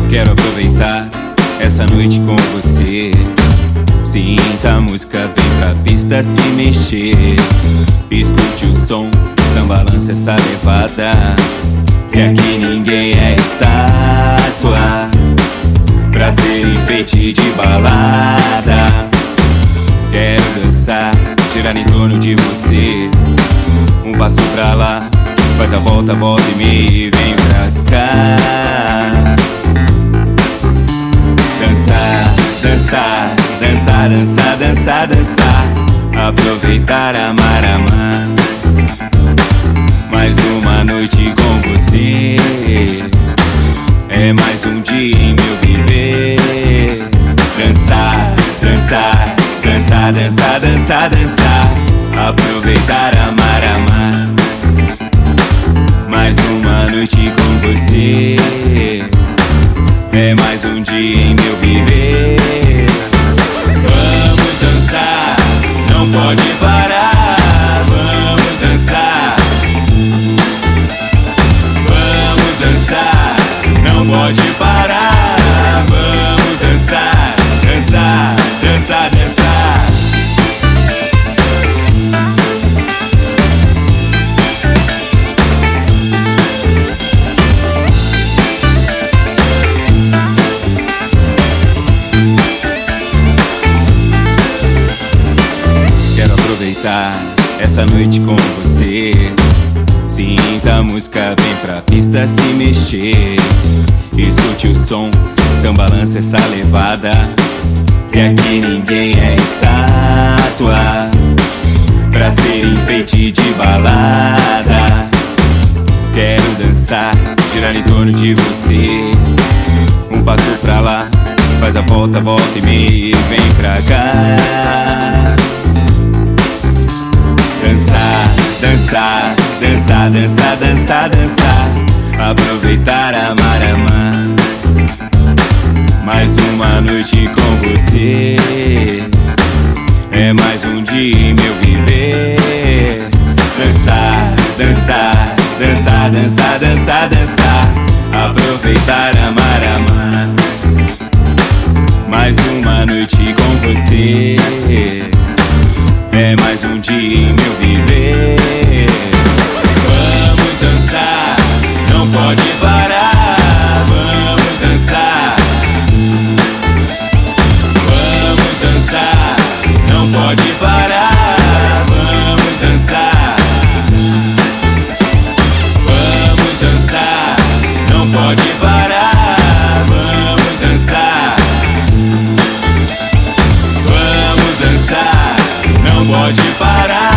Quero aproveitar essa noite com você. Sinta a música, vem pra pista se mexer. Escute o som, samba lança essa levada. Que aqui ninguém é estátua pra ser enfeite de balada. Quero dançar, girar em torno de você. Um passo pra lá, faz a volta e me vem pra cá. Dançar, dançar, dançar, dançar, dançar, dançar. Aproveitar, amar, amar. Mais uma noite com você. É mais um dia em meu viver. Dançar, dançar, dançar, dançar, dançar, dançar. Aproveitar, amar, amar. Mais uma noite com você. É mais um dia em meu viver. Vamos dançar, não pode parar. Vamos dançar. Vamos dançar, não pode parar. Vamos dançar, dançar, dançar, dançar. Quero aproveitar essa noite com você. Sinta a música, vem pra pista se mexer. Escute o som, samba lança essa levada. Que aqui ninguém é estátua pra ser enfeite de balada. Quero dançar, girar em torno de você. Um passo pra lá, faz a volta e me vem pra cá. Dançar, dançar, dançar, dançar, dançar, dançar. Aproveitar, amar, amar. Mais uma noite com você. É mais um dia em meu viver. Dançar, dançar, dançar, dançar, dançar, dançar. Aproveitar, amar, amar. Mais uma noite com você. É mais um dia em meu viver. Vamos dançar, não pode parar. Vamos dançar. Vamos dançar, não pode parar. Vamos dançar. Vamos dançar, não pode parar. Vamos dançar. Vamos dançar, não pode parar.